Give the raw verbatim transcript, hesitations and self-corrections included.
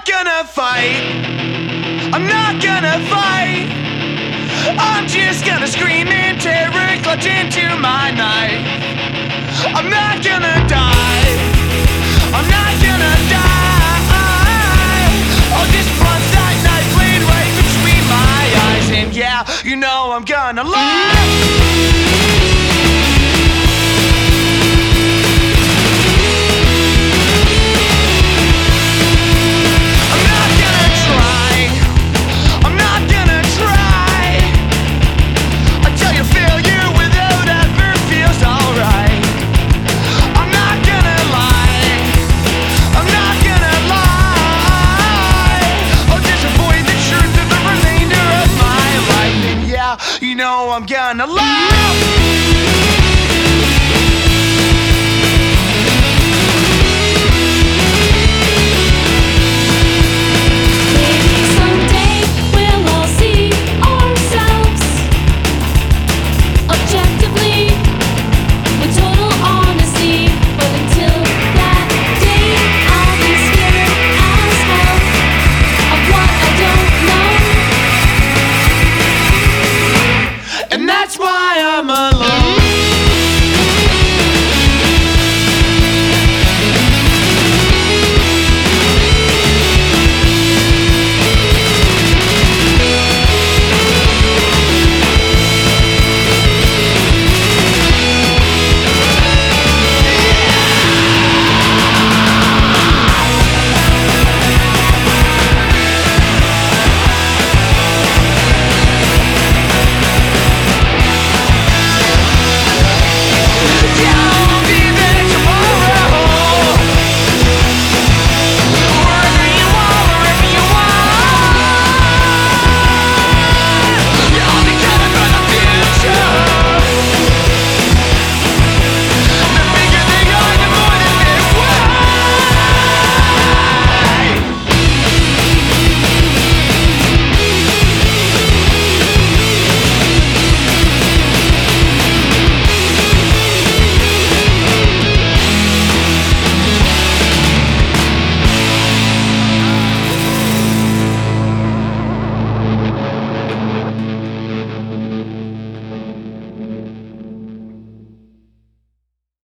not gonna fight. I'm not gonna fight. I'm just gonna scream in terror, clutch into my knife. I'm not gonna die. I'm not gonna die. I'll just plunge that knife blade right between my eyes. And yeah, you know I'm gonna lie. You know I'm gonna lie.